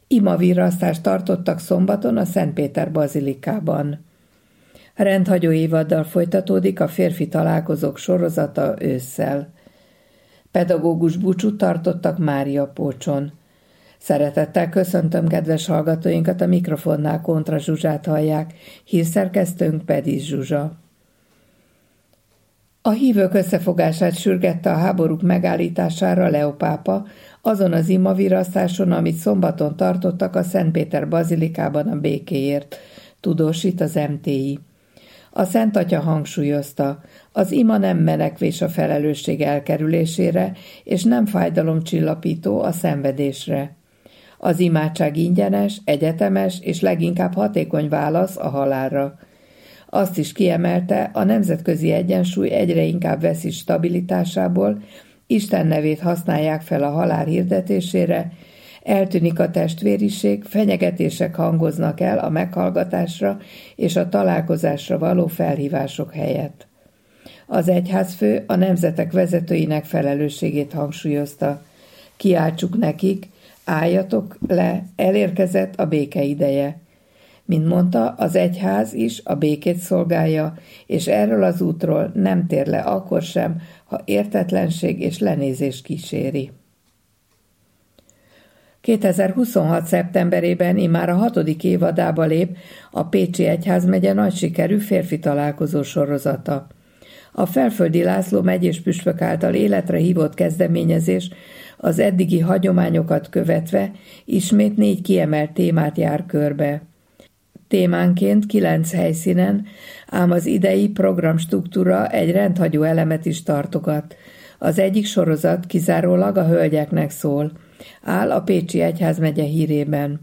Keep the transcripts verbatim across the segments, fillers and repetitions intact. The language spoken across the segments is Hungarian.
Imavirasztást tartottak szombaton a Szentpéter bazilikában. Rendhagyó évaddal folytatódik a férfi találkozók sorozata ősszel. Pedagógus búcsút tartottak Máriapócson. Szeretettel köszöntöm kedves hallgatóinkat, a mikrofonnál Kontra Zsuzsát hallják, hírszerkesztőnk Pedis Zsuzsa. A hívők összefogását sürgette a háborúk megállítására Leó pápa azon az imavirasztáson, amit szombaton tartottak a Szentpéter bazilikában a békéért, tudósít az em té i. A Szent Atya hangsúlyozta, az ima nem menekvés a felelősség elkerülésére, és nem fájdalomcsillapító a szenvedésre. Az imádság ingyenes, egyetemes és leginkább hatékony válasz a halálra. Azt is kiemelte, a nemzetközi egyensúly egyre inkább veszi stabilitásából, Isten nevét használják fel a halál hirdetésére, eltűnik a testvériség, fenyegetések hangoznak el a meghallgatásra és a találkozásra való felhívások helyett. Az egyházfő a nemzetek vezetőinek felelősségét hangsúlyozta. Kiáltsuk nekik, álljatok le, elérkezett a béke ideje. Mint mondta, az egyház is a békét szolgálja, és erről az útról nem tér le akkor sem, ha értetlenség és lenézés kíséri. kétezer-huszonhat. szeptemberében immár a hatodik évadába lép a Pécsi Egyházmegye nagy sikerű férfi találkozó sorozata. A Felföldi László megyés püspök által életre hívott kezdeményezés az eddigi hagyományokat követve ismét négy kiemelt témát jár körbe. Témánként kilenc helyszínen, ám az idei programstruktúra egy rendhagyó elemet is tartogat. Az egyik sorozat kizárólag a hölgyeknek szól, áll a Pécsi Egyházmegye hírében.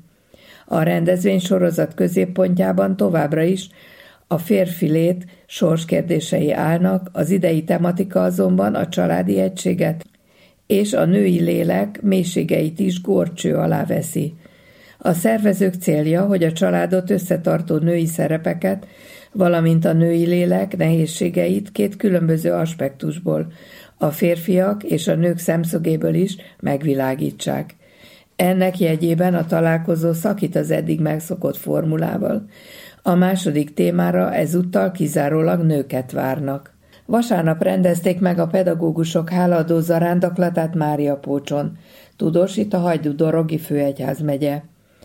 A rendezvény sorozat középpontjában továbbra is a férfi lét sorskérdései állnak, az idei tematika azonban a családi egységet és a női lélek mélységeit is górcső alá veszi. A szervezők célja, hogy a családot összetartó női szerepeket, valamint a női lélek nehézségeit két különböző aspektusból, a férfiak és a nők szemszögéből is megvilágítsák. Ennek jegyében a találkozó szakít az eddig megszokott formulával. A második témára ezúttal kizárólag nőket várnak. Vasárnap rendezték meg a pedagógusok hálaadó zarándaklatát Máriapócson, tudósít a Hajdú-Dorogi főegyházmegye.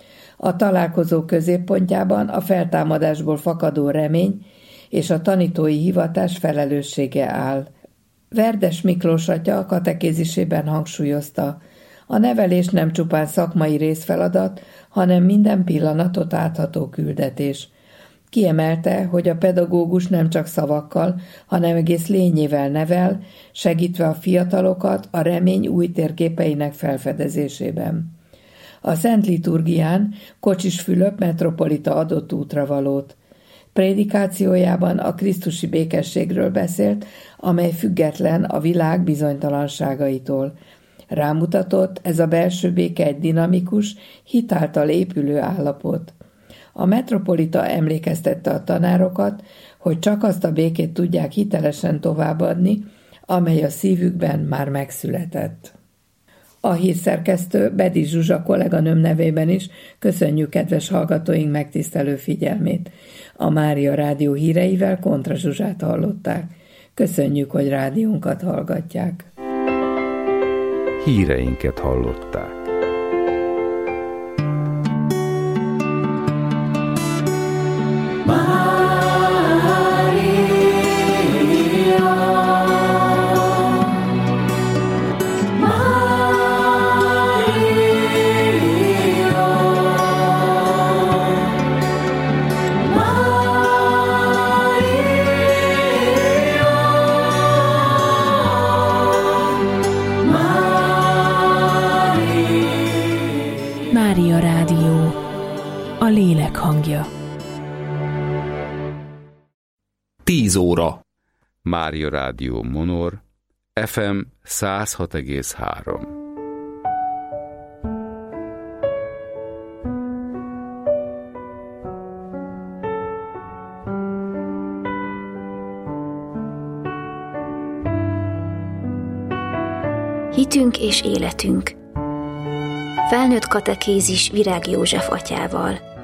A találkozó középpontjában a feltámadásból fakadó remény és a tanítói hivatás felelőssége áll. Verdes Miklós atya a katekézisében hangsúlyozta, a nevelés nem csupán szakmai részfeladat, hanem minden pillanatot átható küldetés. Kiemelte, hogy a pedagógus nem csak szavakkal, hanem egész lényével nevel, segítve a fiatalokat a remény új térképeinek felfedezésében. A Szent Liturgián Kocsis Fülöp metropolita adott útravalót. Prédikációjában a krisztusi békességről beszélt, amely független a világ bizonytalanságaitól. Rámutatott, ez a belső béke egy dinamikus, hit által épülő állapot. A metropolita emlékeztette a tanárokat, hogy csak azt a békét tudják hitelesen továbbadni, amely a szívükben már megszületett. A hírszerkesztő Pedis Zsuzsa kolléganőm nevében is köszönjük kedves hallgatóink megtisztelő figyelmét. A Mária Rádió híreivel Kontra Zsuzsát hallották. Köszönjük, hogy rádiónkat hallgatják. Híreinket hallották. Mária Rádió, a lélek hangja. tíz óra. Mária Rádió Monor, ef em száz hat egész három. Hitünk és életünk. Felnőtt katekézis Virág József atyával.